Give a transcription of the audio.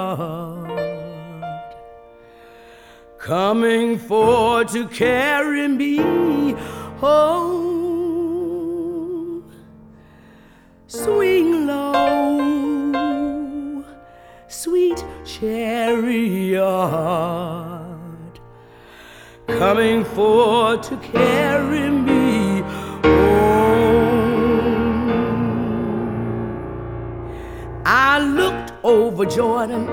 coming for to carry me home. Swing low, sweet chariot, coming for to carry me home. I looked over Jordan